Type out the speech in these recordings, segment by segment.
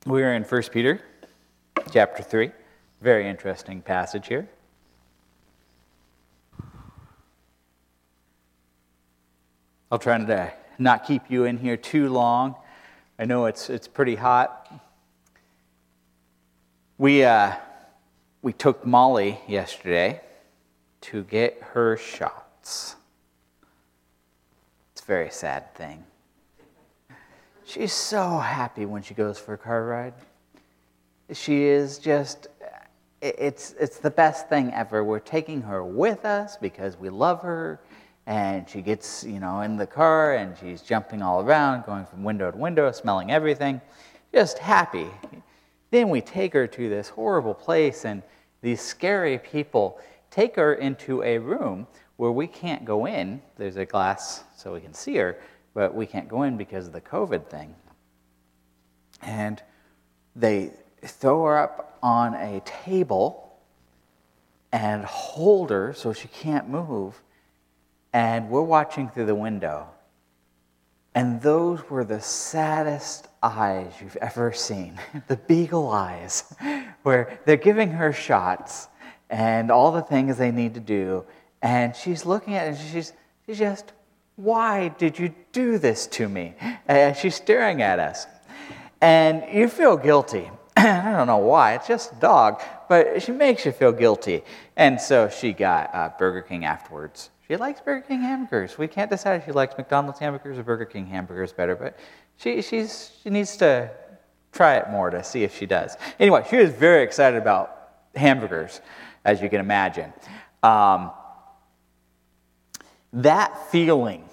We're in 1 Peter chapter 3. Very interesting passage here. I'll try to not keep you in here too long. I know it's pretty hot. We took Molly yesterday to get her shots. It's a very sad thing. She's so happy when she goes for a car ride. She is just, it's the best thing ever. We're taking her with us because we love her. And she gets, in the car and she's jumping all around, going from window to window, smelling everything, just happy. Then we take her to this horrible place and these scary people take her into a room where we can't go in. There's a glass so we can see her, but we can't go in because of the COVID thing. And they throw her up on a table and hold her so she can't move. And we're watching through the window. And those were the saddest eyes you've ever seen. The beagle eyes, where they're giving her shots and all the things they need to do. And she's looking at it and she's just, why did you do this to me? And she's staring at us. And you feel guilty. I don't know why. It's just a dog. But she makes you feel guilty. And so she got Burger King afterwards. She likes Burger King hamburgers. We can't decide if she likes McDonald's hamburgers or Burger King hamburgers better, but she needs to try it more to see if she does. Anyway, she was very excited about hamburgers, as you can imagine. That feeling,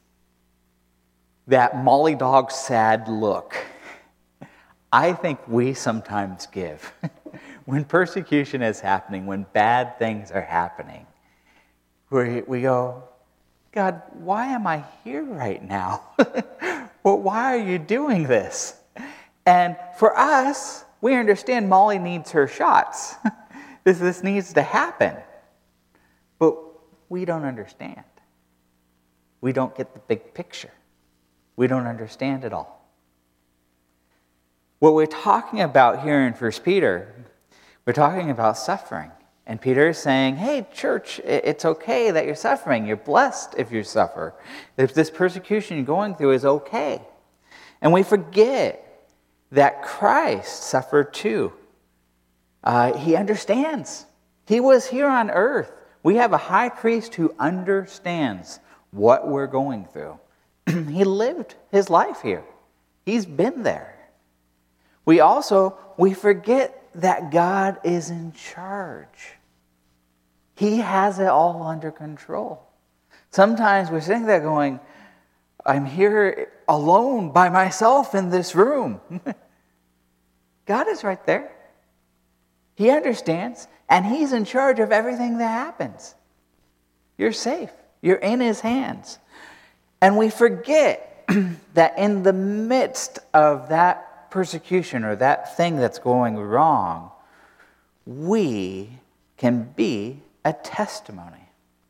that Molly dog sad look, I think we sometimes give when persecution is happening, when bad things are happening. We go, God, why am I here right now? Well, why are you doing this? And for us, we understand Molly needs her shots. This needs to happen. But we don't understand. We don't get the big picture. We don't understand it all. What we're talking about here in 1 Peter, we're talking about suffering. And Peter is saying, hey, church, it's okay that you're suffering. You're blessed if you suffer. If this persecution you're going through is okay. And we forget that Christ suffered too. He understands. He was here on earth. We have a high priest who understands what we're going through. He lived his life here. He's been there. We forget that God is in charge. He has it all under control. Sometimes we're sitting there going, I'm here alone by myself in this room. God is right there. He understands, and He's in charge of everything that happens. You're safe. You're in His hands. And we forget that in the midst of that persecution or that thing that's going wrong, we can be a testimony.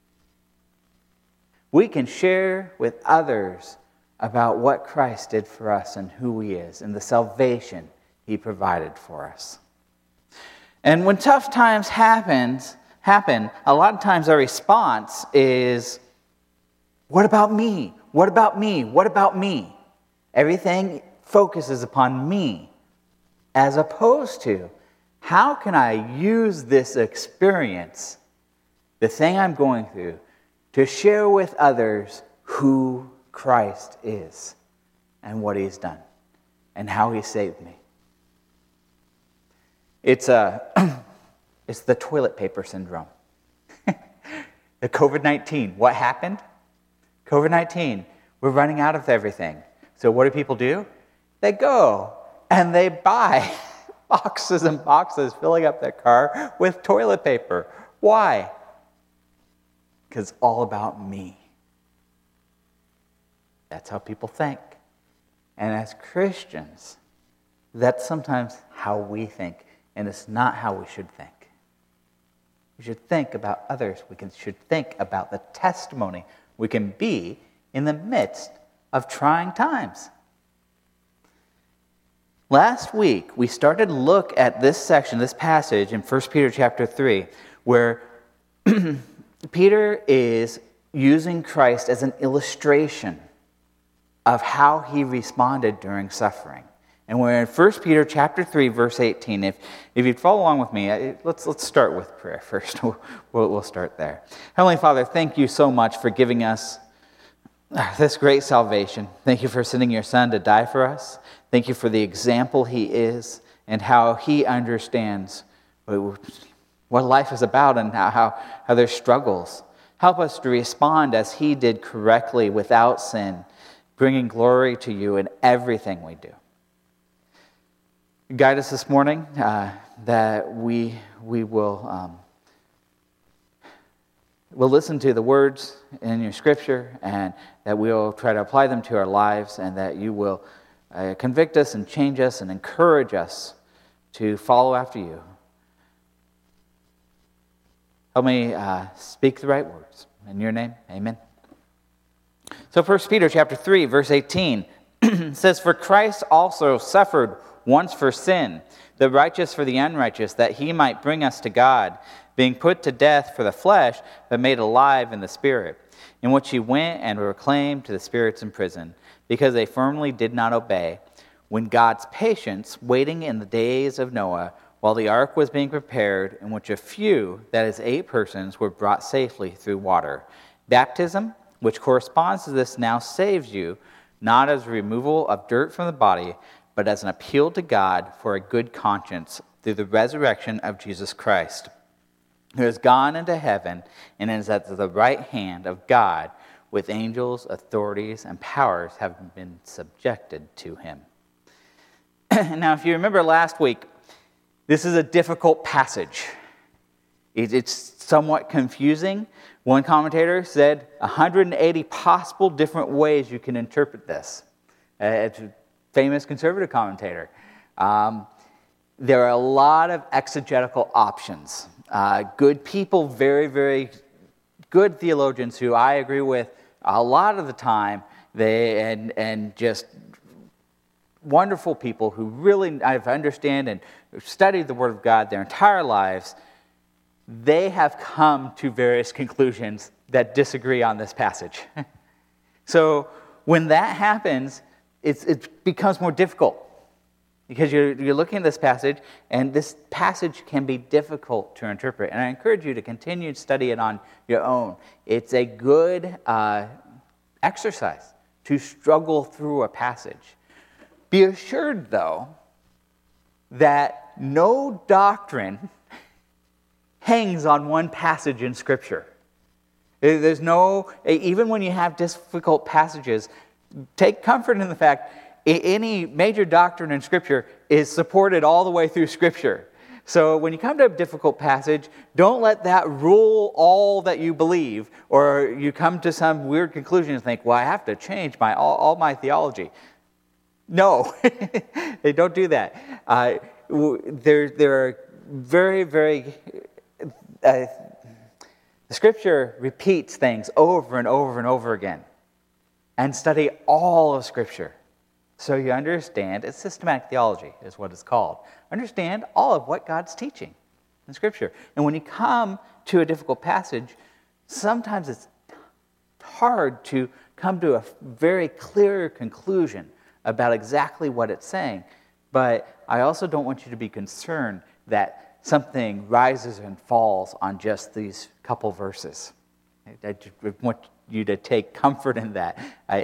We can share with others about what Christ did for us and who He is and the salvation He provided for us. And when tough times happen, a lot of times our response is, what about me? What about me? What about me? Everything focuses upon me, as opposed to, how can I use this experience, the thing I'm going through, to share with others who Christ is and what He's done and how He saved me. It's the toilet paper syndrome. The COVID-19, what happened? COVID-19, we're running out of everything. So what do people do? They go and they buy boxes and boxes, filling up their car with toilet paper. Why? Because it's all about me. That's how people think. And as Christians, that's sometimes how we think, and it's not how we should think. We should think about others. We should think about the testimony we can be in the midst of trying times. Last week, we started to look at this section, this passage in 1 Peter chapter 3, where Peter is using Christ as an illustration of how he responded during suffering. And we're in 1 Peter chapter 3, verse 18. If you'd follow along with me, let's start with prayer first. We'll start there. Heavenly Father, thank you so much for giving us this great salvation. Thank you for sending your Son to die for us. Thank you for the example he is and how he understands what life is about and how there's struggles. Help us to respond as he did correctly without sin, bringing glory to you in everything we do. Guide us this morning that we will we'll listen to the words in your scripture, and that we'll try to apply them to our lives, and that you will convict us and change us and encourage us to follow after you. Help me speak the right words. In your name, amen. So 1 Peter chapter 3, verse 18 says, "For Christ also suffered once for sin, the righteous for the unrighteous, that he might bring us to God, being put to death for the flesh, but made alive in the spirit, in which he went and proclaimed to the spirits in prison, because they firmly did not obey, when God's patience, waiting in the days of Noah, while the ark was being prepared, in which a few, that is 8 persons, were brought safely through water. Baptism, which corresponds to this, now saves you, not as a removal of dirt from the body, but as an appeal to God for a good conscience through the resurrection of Jesus Christ, who has gone into heaven and is at the right hand of God, with angels, authorities, and powers have been subjected to him." Now, if you remember last week, this is a difficult passage. It's somewhat confusing. One commentator said 180 possible different ways you can interpret this. It's a famous conservative commentator. There are a lot of exegetical options. Good people, very, very good theologians who I agree with a lot of the time, and just wonderful people who really understand and studied the Word of God their entire lives, they have come to various conclusions that disagree on this passage. So when that happens, it becomes more difficult, because you're looking at this passage, and this passage can be difficult to interpret. And I encourage you to continue to study it on your own. It's a good exercise to struggle through a passage. Be assured, though, that no doctrine hangs on one passage in Scripture. There's no, even when you have difficult passages, take comfort in the fact any major doctrine in Scripture is supported all the way through Scripture. So when you come to a difficult passage, don't let that rule all that you believe, or you come to some weird conclusion and think, well, I have to change all my theology. No, they don't do that. There are very, very... the Scripture repeats things over and over and over again. And study all of Scripture, so you understand. It's systematic theology is what it's called. Understand all of what God's teaching in Scripture. And when you come to a difficult passage, sometimes it's hard to come to a very clear conclusion about exactly what it's saying. But I also don't want you to be concerned that something rises and falls on just these couple verses. I just want you to take comfort in that.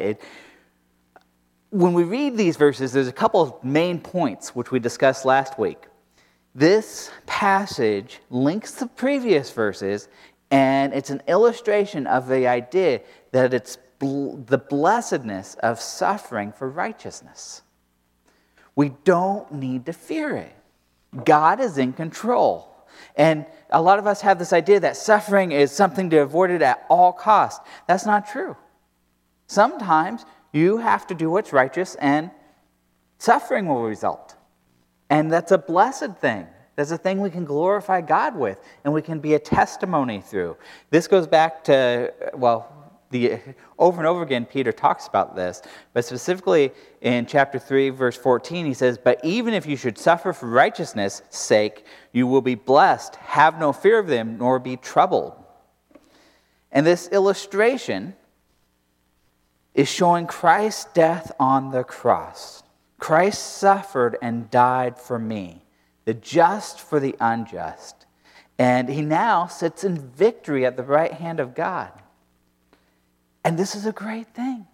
When we read these verses, there's a couple of main points which we discussed last week. This passage links the previous verses, and it's an illustration of the idea that it's the blessedness of suffering for righteousness. We don't need to fear it. God is in control. And a lot of us have this idea that suffering is something to avoid it at all costs. That's not true. Sometimes you have to do what's righteous, and suffering will result. And that's a blessed thing. That's a thing we can glorify God with, and we can be a testimony through. This goes back to, Over and over again, Peter talks about this, but specifically in chapter 3, verse 14, he says, "But even if you should suffer for righteousness' sake, you will be blessed. Have no fear of them, nor be troubled." And this illustration is showing Christ's death on the cross. Christ suffered and died for me, the just for the unjust. And he now sits in victory at the right hand of God. And this is a great thing.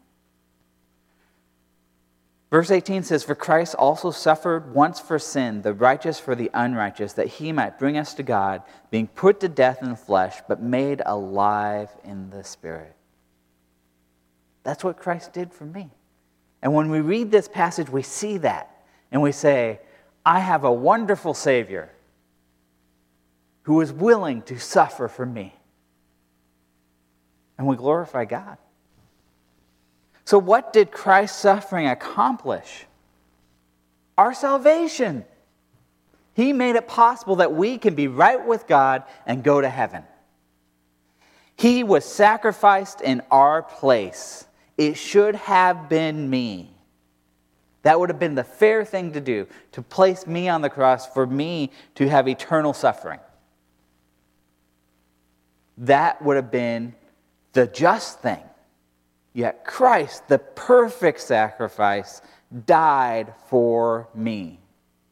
Verse 18 says, "For Christ also suffered once for sin, the righteous for the unrighteous, that he might bring us to God, being put to death in the flesh, but made alive in the Spirit." That's what Christ did for me. And when we read this passage, we see that. And we say, I have a wonderful Savior who is willing to suffer for me. And we glorify God. So what did Christ's suffering accomplish? Our salvation. He made it possible that we can be right with God and go to heaven. He was sacrificed in our place. It should have been me. That would have been the fair thing to do, to place me on the cross for me to have eternal suffering. That would have been the just thing. Yet Christ, the perfect sacrifice, died for me.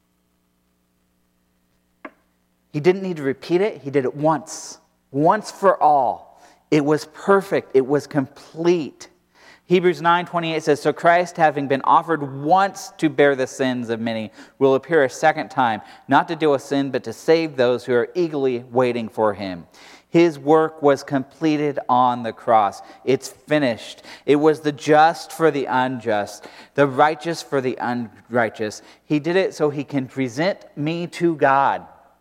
He didn't need to repeat it. He did it once for all. It was perfect. It was complete. Hebrews 9:28 says, "So Christ, having been offered once to bear the sins of many, will appear a second time, not to deal with sin, but to save those who are eagerly waiting for him." His work was completed on the cross. It's finished. It was the just for the unjust, the righteous for the unrighteous. He did it so he can present me to God.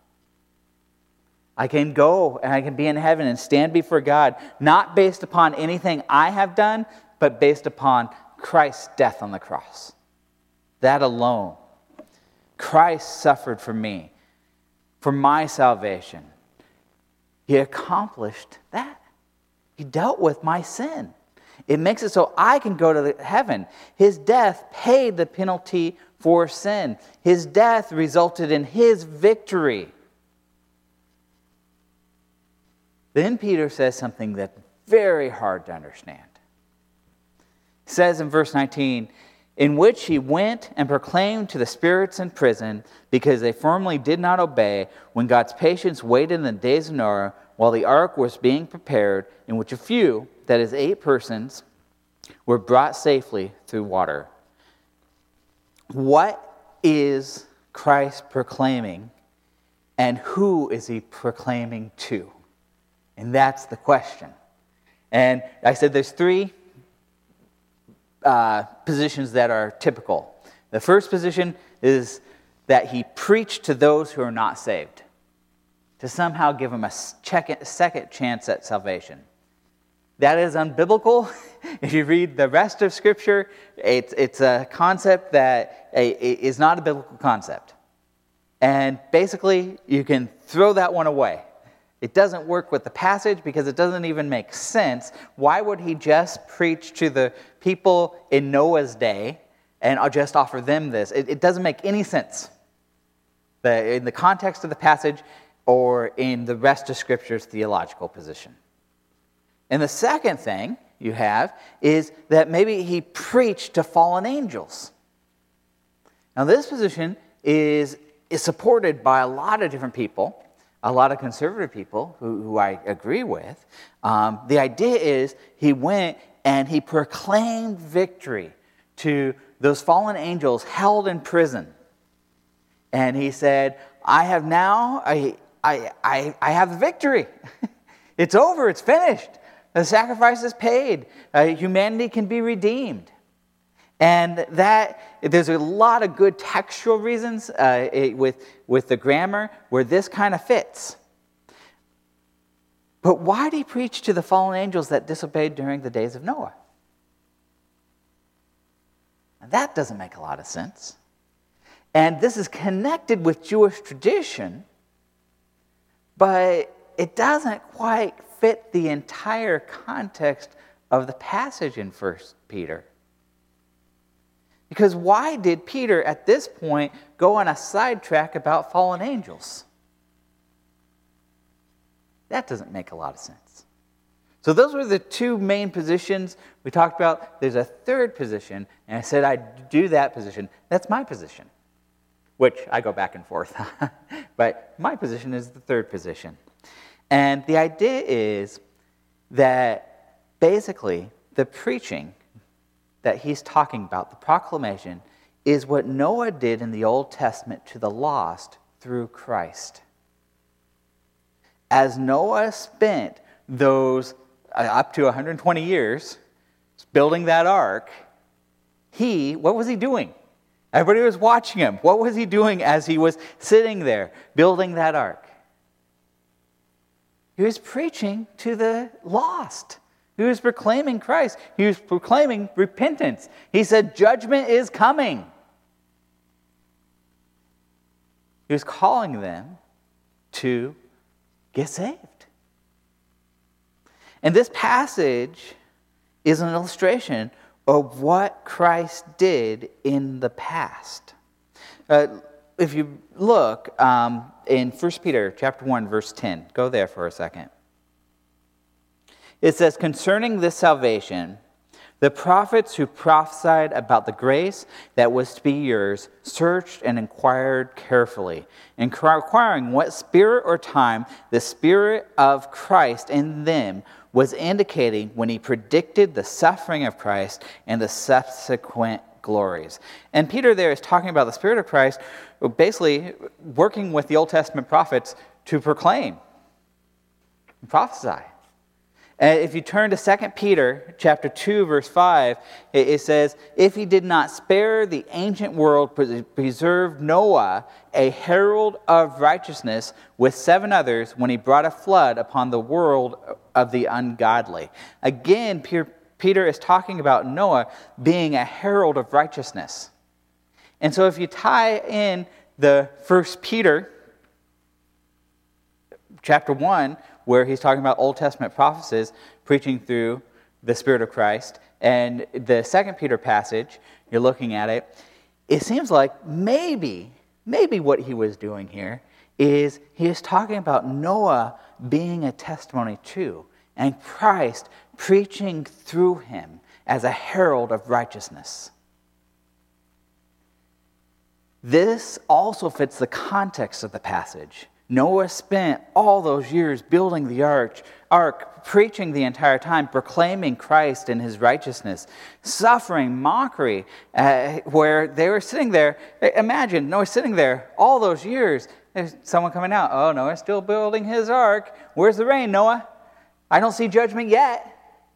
I can go and I can be in heaven and stand before God, not based upon anything I have done, but based upon Christ's death on the cross. That alone. Christ suffered for me, for my salvation. He accomplished that. He dealt with my sin. It makes it so I can go to heaven. His death paid the penalty for sin. His death resulted in his victory. Then Peter says something that's very hard to understand. He says in verse 19, "In which he went and proclaimed to the spirits in prison, because they formerly did not obey, when God's patience waited in the days of Noah, while the ark was being prepared, in which a few, that is 8 persons, were brought safely through water." What is Christ proclaiming, and who is he proclaiming to? And that's the question. And I said there's 3 positions that are typical. The first position is that he preached to those who are not saved, to somehow give them a second chance at salvation. That is unbiblical. If you read the rest of Scripture, it's a concept that is not a biblical concept. And basically, you can throw that one away. It doesn't work with the passage because it doesn't even make sense. Why would he just preach to the people in Noah's day and I'll just offer them this? It doesn't make any sense in the context of the passage or in the rest of Scripture's theological position. And the second thing you have is that maybe he preached to fallen angels. Now this position is supported by a lot of different people, a lot of conservative people who I agree with. The idea is he went and he proclaimed victory to those fallen angels held in prison. And he said, I have the victory. It's over, it's finished. The sacrifice is paid. Humanity can be redeemed. And that there's a lot of good textual reasons with the grammar where this kind of fits. But why did he preach to the fallen angels that disobeyed during the days of Noah? Now, that doesn't make a lot of sense. And this is connected with Jewish tradition, but it doesn't quite fit the entire context of the passage in 1 Peter. Because why did Peter at this point go on a sidetrack about fallen angels? That doesn't make a lot of sense. So those were the two main positions we talked about. There's a third position, and I said I'd do that position. That's my position, which I go back and forth. But my position is the third position. And the idea is that basically the preaching that he's talking about, the proclamation, is what Noah did in the Old Testament to the lost through Christ. As Noah spent those up to 120 years building that ark, what was he doing? Everybody was watching him. What was he doing as he was sitting there building that ark? He was preaching to the lost. He was proclaiming Christ. He was proclaiming repentance. He said, judgment is coming. He was calling them to get saved. And this passage is an illustration of what Christ did in the past. If you look in 1 Peter chapter 1, verse 10, go there for a second. It says, concerning this salvation, the prophets who prophesied about the grace that was to be yours searched and inquired carefully, inquiring what spirit or time the Spirit of Christ in them was indicating when he predicted the suffering of Christ and the subsequent glories. And Peter there is talking about the Spirit of Christ, basically working with the Old Testament prophets to proclaim and prophesy. And if you turn to 2 Peter chapter 2, verse 5, it says, if he did not spare the ancient world, preserved Noah, a herald of righteousness, with 7 others, when he brought a flood upon the world of the ungodly. Again, Peter is talking about Noah being a herald of righteousness. And so if you tie in the 1 Peter chapter 1, where he's talking about Old Testament prophecies preaching through the Spirit of Christ, and the 2 Peter passage, you're looking at it, it seems like maybe what he was doing here is he is talking about Noah being a testimony too, and Christ preaching through him as a herald of righteousness. This also fits the context of the passage. Noah spent all those years building the ark, preaching the entire time, proclaiming Christ and his righteousness, suffering mockery, where they were sitting there. Imagine Noah sitting there all those years. There's someone coming out. Oh, Noah's still building his ark. Where's the rain, Noah? I don't see judgment yet.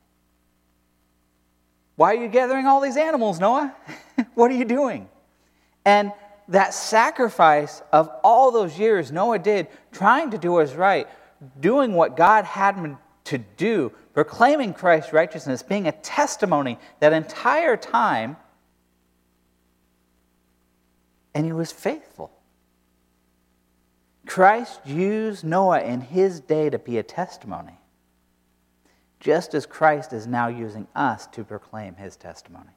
Why are you gathering all these animals, Noah? What are you doing? And that sacrifice of all those years Noah did, trying to do what was right, doing what God had him to do, proclaiming Christ's righteousness, being a testimony that entire time, and he was faithful. Christ used Noah in his day to be a testimony, just as Christ is now using us to proclaim his testimony.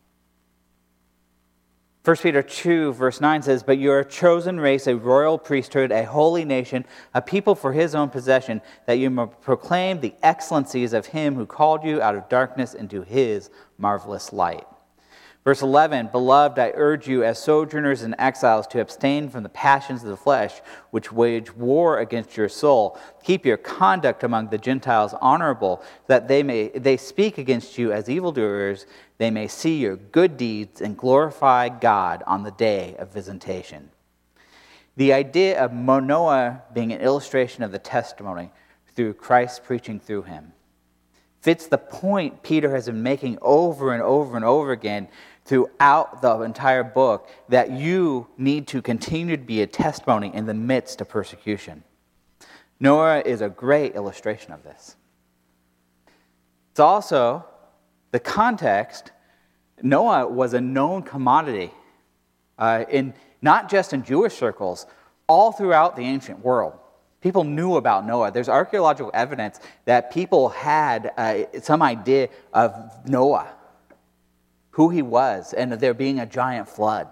1 Peter 2, verse 9 says, but you are a chosen race, a royal priesthood, a holy nation, a people for his own possession, that you may proclaim the excellencies of him who called you out of darkness into his marvelous light. Verse 11, beloved, I urge you as sojourners and exiles to abstain from the passions of the flesh, which wage war against your soul. Keep your conduct among the Gentiles honorable, that they speak against you as evildoers, they may see your good deeds and glorify God on the day of visitation. The idea of Noah being an illustration of the testimony through Christ preaching through him fits the point Peter has been making over and over and over again throughout the entire book, that you need to continue to be a testimony in the midst of persecution. Noah is a great illustration of this. It's also the context. Noah was a known commodity, not just in Jewish circles, all throughout the ancient world. People knew about Noah. There's archaeological evidence that people had some idea of Noah, who he was, and there being a giant flood.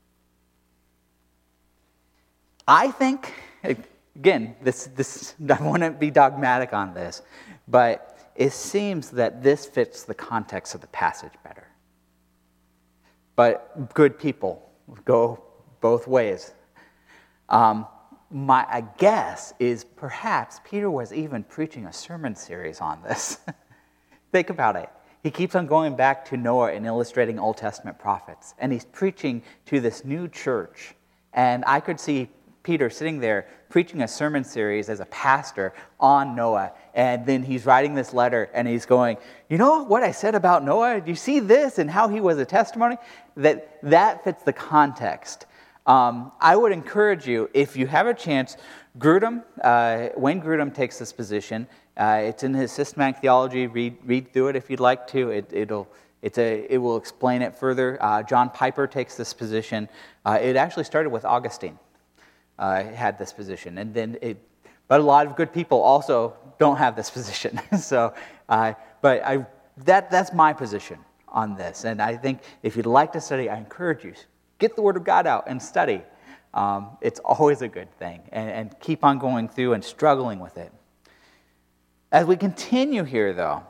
I think, again, this I wouldn't be dogmatic on this, but it seems that this fits the context of the passage better. But good people go both ways. My guess is perhaps Peter was even preaching a sermon series on this. Think about it. He keeps on going back to Noah and illustrating Old Testament prophets. And he's preaching to this new church. And I could see Peter sitting there preaching a sermon series as a pastor on Noah. And then he's writing this letter and he's going, you know what I said about Noah? Do you see this and how he was a testimony? That fits the context. I would encourage you, if you have a chance, Grudem, Wayne Grudem takes this position. It's in his systematic theology. Read through it if you'd like to. It will explain it further. John Piper takes this position. It actually started with Augustine. Had this position, and then but a lot of good people also don't have this position. So, that's my position on this. And I think if you'd like to study, I encourage you. Get the Word of God out and study. It's always a good thing. And keep on going through and struggling with it. As we continue here, though,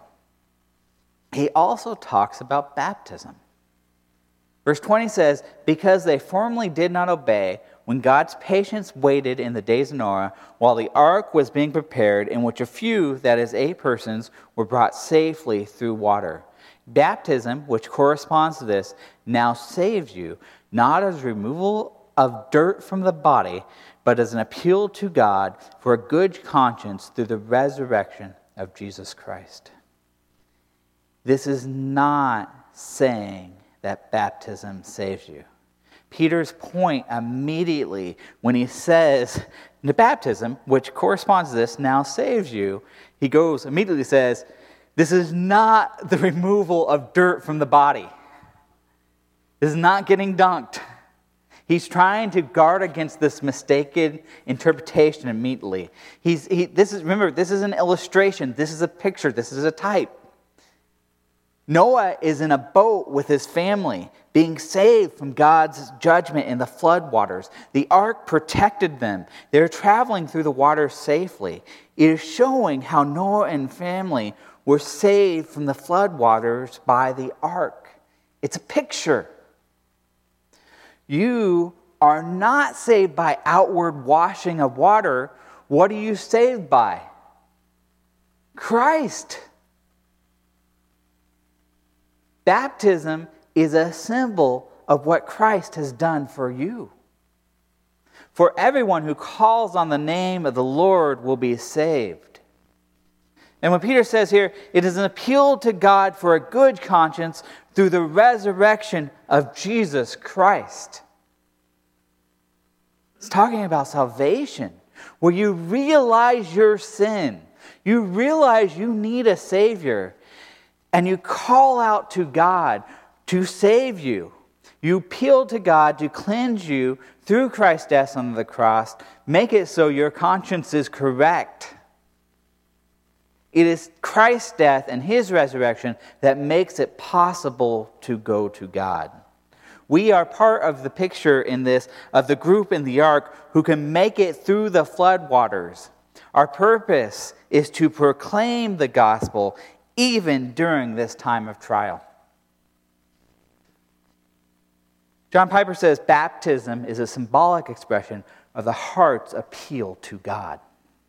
he also talks about baptism. Verse 20 says, because they formerly did not obey, when God's patience waited in the days of Noah, while the ark was being prepared, in which a few, that is 8 persons, were brought safely through water. Baptism, which corresponds to this, now saves you, not as removal of dirt from the body, but as an appeal to God for a good conscience through the resurrection of Jesus Christ. This is not saying that baptism saves you. Peter's point immediately when he says the baptism, which corresponds to this, now saves you, he immediately says, this is not the removal of dirt from the body. This is not getting dunked. He's trying to guard against this mistaken interpretation immediately. This is an illustration. This is a picture. This is a type. Noah is in a boat with his family, being saved from God's judgment in the flood waters. The ark protected them. They're traveling through the waters safely. It is showing how Noah and family were saved from the flood waters by the ark. It's a picture. You are not saved by outward washing of water. What are you saved by? Christ. Baptism is a symbol of what Christ has done for you. For everyone who calls on the name of the Lord will be saved. And when Peter says here, it is an appeal to God for a good conscience through the resurrection of Jesus Christ. It's talking about salvation, where you realize your sin. You realize you need a Savior. And you call out to God to save you. You appeal to God to cleanse you through Christ's death on the cross. Make it so your conscience is correct. It is Christ's death and His resurrection that makes it possible to go to God. We are part of the picture in this of the group in the ark who can make it through the flood waters. Our purpose is to proclaim the gospel even during this time of trial. John Piper says baptism is a symbolic expression of the heart's appeal to God.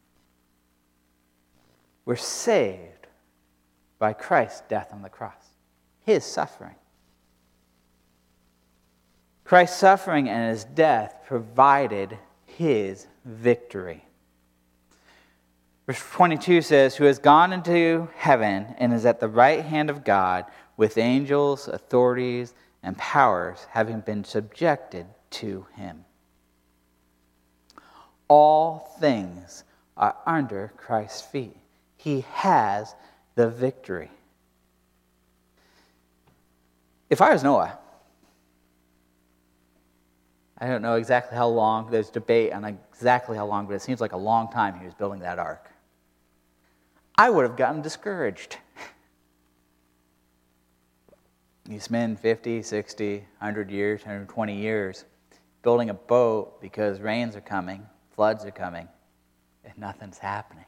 We're saved by Christ's death on the cross, His suffering. Christ's suffering and His death provided His victory. Verse 22 says, who has gone into heaven and is at the right hand of God with angels, authorities, and powers having been subjected to Him. All things are under Christ's feet. He has the victory. If I was Noah, I don't know exactly how long. There's debate on exactly how long, but it seems like a long time he was building that ark. I would have gotten discouraged. You spend 50, 60, 100 years, 120 years building a boat because rains are coming, floods are coming, and nothing's happening.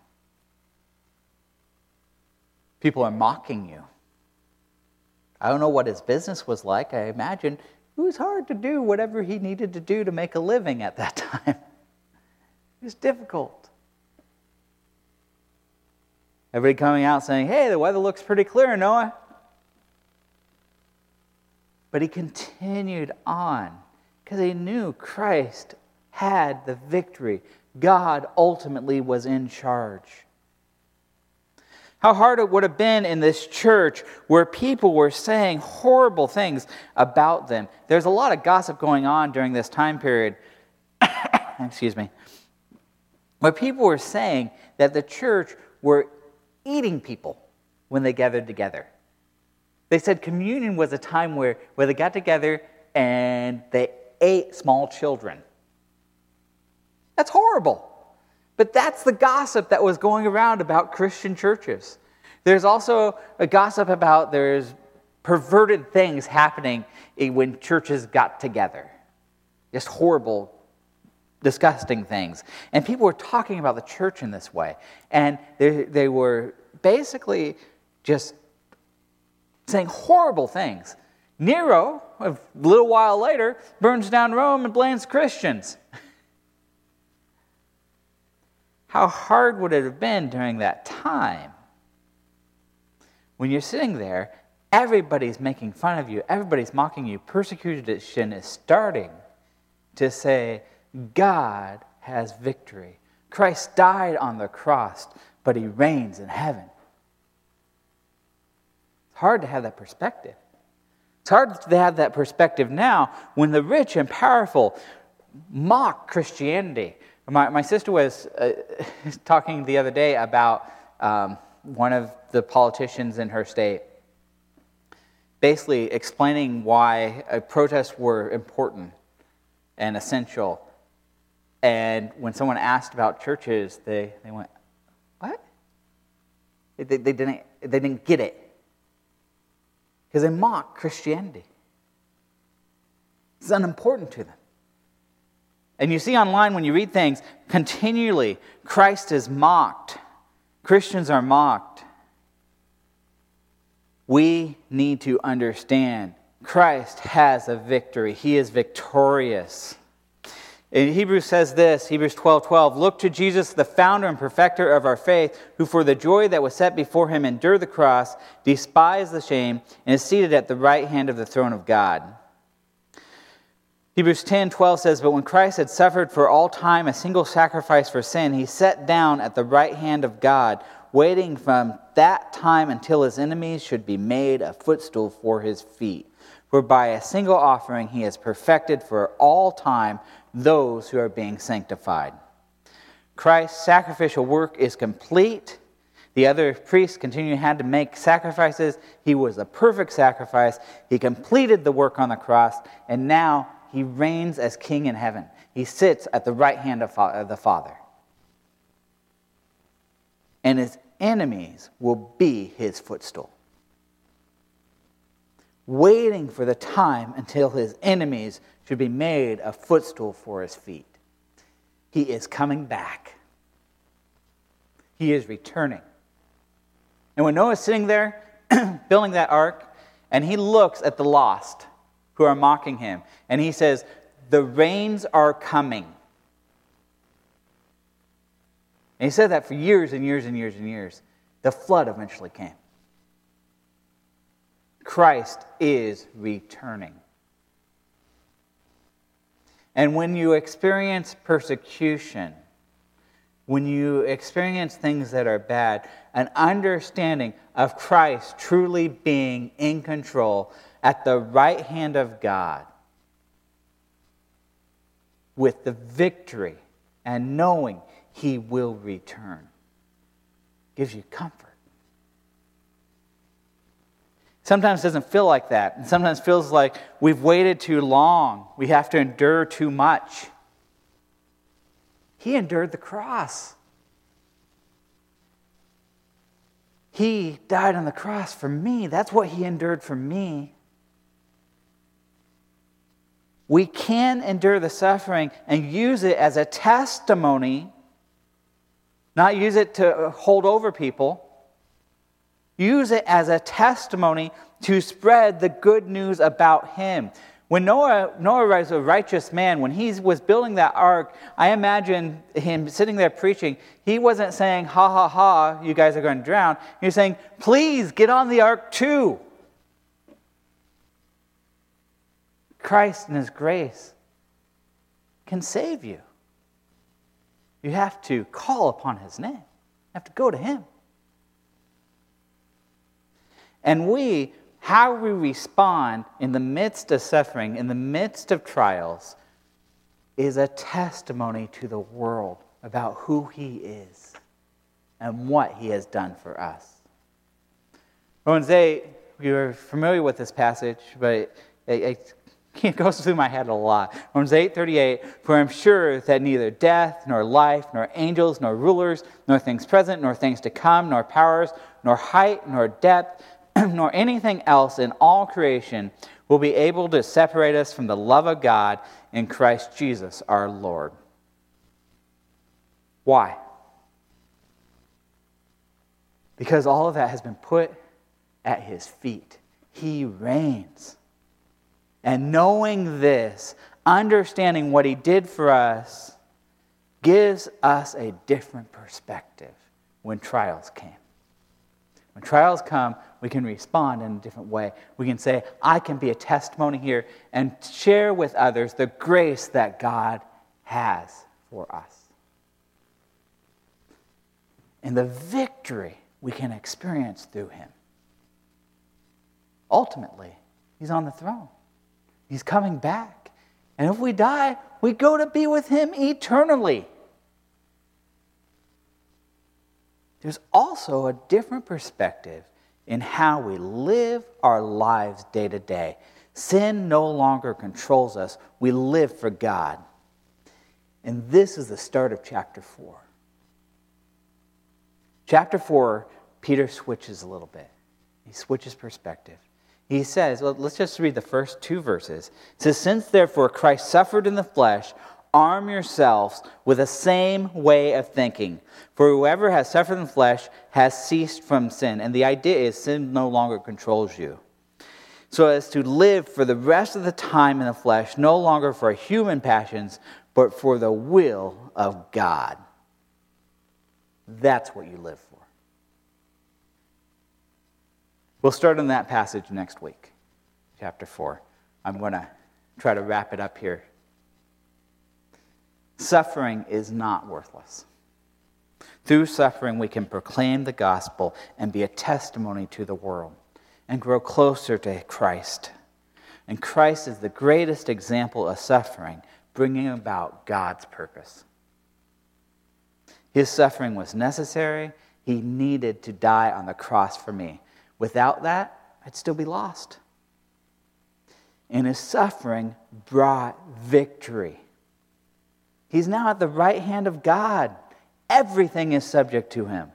People are mocking you. I don't know what his business was like. I imagine it was hard to do whatever he needed to do to make a living at that time. It was difficult. Everybody coming out saying, hey, the weather looks pretty clear, Noah. But he continued on because he knew Christ had the victory. God ultimately was in charge. How hard it would have been in this church where people were saying horrible things about them. There's a lot of gossip going on during this time period. Excuse me. Where people were saying that the church were eating people when they gathered together. They said communion was a time where they got together and they ate small children. That's horrible. But that's the gossip that was going around about Christian churches. There's also a gossip about there's perverted things happening when churches got together. Just horrible, disgusting things. And people were talking about the church in this way. And they were basically just saying horrible things. Nero, a little while later, burns down Rome and blames Christians. How hard would it have been during that time? When you're sitting there, everybody's making fun of you, everybody's mocking you. Persecution is starting to say, God has victory. Christ died on the cross, but he reigns in heaven. It's hard to have that perspective. It's hard to have that perspective now when the rich and powerful mock Christianity. My sister was talking the other day about one of the politicians in her state, basically explaining why protests were important and essential. And when someone asked about churches, they went, "What?" They didn't get it because they mock Christianity. It's unimportant to them. And you see online when you read things, continually, Christ is mocked. Christians are mocked. We need to understand Christ has a victory. He is victorious. In Hebrews says this, Hebrews 12:12, "Look to Jesus, the founder and perfecter of our faith, who for the joy that was set before him endured the cross, despised the shame, and is seated at the right hand of the throne of God." Hebrews 10:12 says, "But when Christ had suffered for all time a single sacrifice for sin, he sat down at the right hand of God, waiting from that time until his enemies should be made a footstool for his feet. For by a single offering he has perfected for all time those who are being sanctified." Christ's sacrificial work is complete. The other priests had to make sacrifices. He was a perfect sacrifice. He completed the work on the cross, and now he reigns as king in heaven. He sits at the right hand of the Father. And his enemies will be his footstool. Waiting for the time until his enemies should be made a footstool for his feet. He is coming back. He is returning. And when Noah's sitting there building that ark, and he looks at the lost who are mocking him, and he says, "The rains are coming." And he said that for years and years and years and years. The flood eventually came. Christ is returning. And when you experience persecution, when you experience things that are bad, an understanding of Christ truly being in control at the right hand of God, with the victory and knowing he will return, gives you comfort. Sometimes it doesn't feel like that. And sometimes it feels like we've waited too long. We have to endure too much. He endured the cross. He died on the cross for me. That's what he endured for me. We can endure the suffering and use it as a testimony, not use it to hold over people. Use it as a testimony to spread the good news about him. When Noah was a righteous man, when he was building that ark, I imagine him sitting there preaching. He wasn't saying, ha, ha, ha, you guys are going to drown. He was saying, please get on the ark too. Christ in his grace can save you. You have to call upon his name. You have to go to him. And how we respond in the midst of suffering, in the midst of trials, is a testimony to the world about who he is and what he has done for us. Romans 8, you're familiar with this passage, but it goes through my head a lot. Romans 8:38, for I'm sure that neither death, nor life, nor angels, nor rulers, nor things present, nor things to come, nor powers, nor height, nor depth, nor anything else in all creation will be able to separate us from the love of God in Christ Jesus our Lord. Why? Because all of that has been put at his feet. He reigns. And knowing this, understanding what he did for us, gives us a different perspective when trials came. When trials come, we can respond in a different way. We can say, I can be a testimony here and share with others the grace that God has for us. And the victory we can experience through him. Ultimately, he's on the throne. He's coming back. And if we die, we go to be with him eternally. There's also a different perspective in how we live our lives day to day. Sin no longer controls us. We live for God. And this is the start of chapter 4. Chapter 4, Peter switches a little bit. He switches perspective. He says, well, let's just read the first 2 verses. It says, since therefore Christ suffered in the flesh, arm yourselves with the same way of thinking. For whoever has suffered in the flesh has ceased from sin. And the idea is sin no longer controls you. So as to live for the rest of the time in the flesh, no longer for human passions, but for the will of God. That's what you live for. We'll start on that passage next week, chapter 4. I'm going to try to wrap it up here. Suffering is not worthless. Through suffering, we can proclaim the gospel and be a testimony to the world and grow closer to Christ. And Christ is the greatest example of suffering, bringing about God's purpose. His suffering was necessary. He needed to die on the cross for me. Without that, I'd still be lost. And his suffering brought victory. He's now at the right hand of God. Everything is subject to him.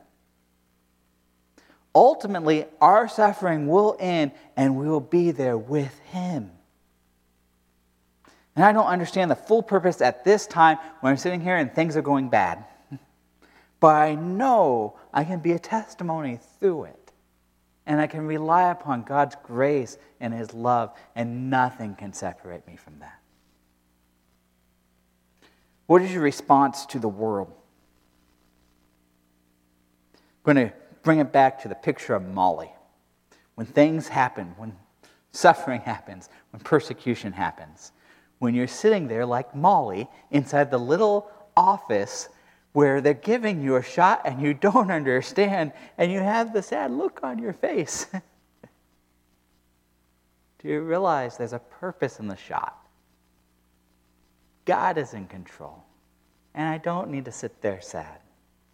Ultimately, our suffering will end and we will be there with him. And I don't understand the full purpose at this time when I'm sitting here and things are going bad. But I know I can be a testimony through it. And I can rely upon God's grace and his love, and nothing can separate me from that. What is your response to the world? I'm going to bring it back to the picture of Molly. When things happen, when suffering happens, when persecution happens, when you're sitting there like Molly inside the little office where they're giving you a shot and you don't understand, and you have the sad look on your face. Do you realize there's a purpose in the shot? God is in control. And I don't need to sit there sad.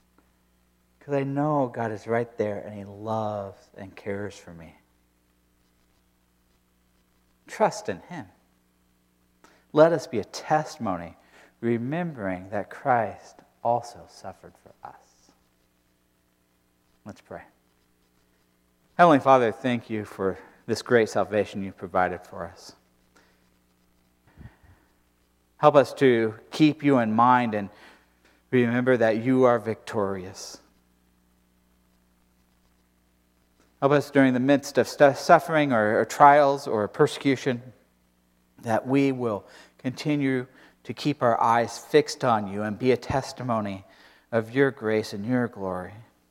Because I know God is right there and he loves and cares for me. trust in him. Let us be a testimony, remembering that Christ also suffered for us. Let's pray. Heavenly Father, thank you for this great salvation you've provided for us. Help us to keep you in mind and remember that you are victorious. Help us during the midst of suffering or trials or persecution that we will continue to keep our eyes fixed on you and be a testimony of your grace and your glory.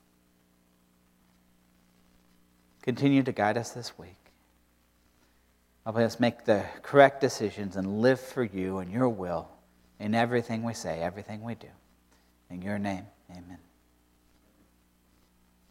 Continue to guide us this week. Help us make the correct decisions and live for you and your will in everything we say, everything we do. In your name, amen.